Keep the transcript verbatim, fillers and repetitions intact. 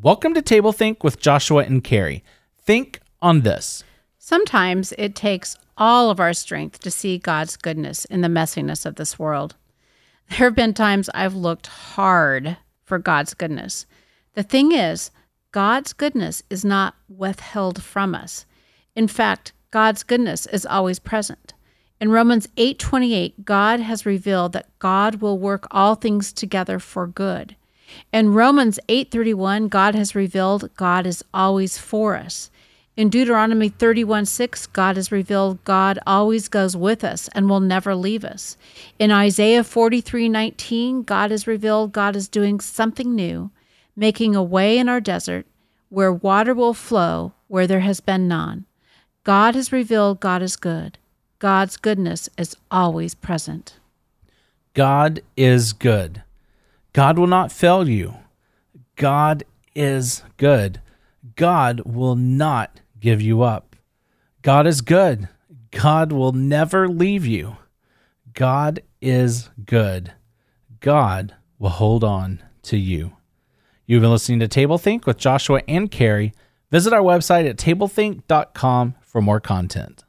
Welcome to Table Think with Joshua and Carrie. Think on this. Sometimes it takes all of our strength to see God's goodness in the messiness of this world. There have been times I've looked hard for God's goodness. The thing is, God's goodness is not withheld from us. In fact, God's goodness is always present. In Romans eight twenty-eight, God has revealed that God will work all things together for good. In Romans eight thirty-one, God has revealed God is always for us. In Deuteronomy thirty-one six, God has revealed God always goes with us and will never leave us. In Isaiah forty-three nineteen, God has revealed God is doing something new, making a way in our desert where water will flow where there has been none. God has revealed God is good. God's goodness is always present. God is good. God will not fail you. God is good. God will not give you up. God is good. God will never leave you. God is good. God will hold on to you. You've been listening to Table Think with Joshua and Carrie. Visit our website at table think dot com for more content.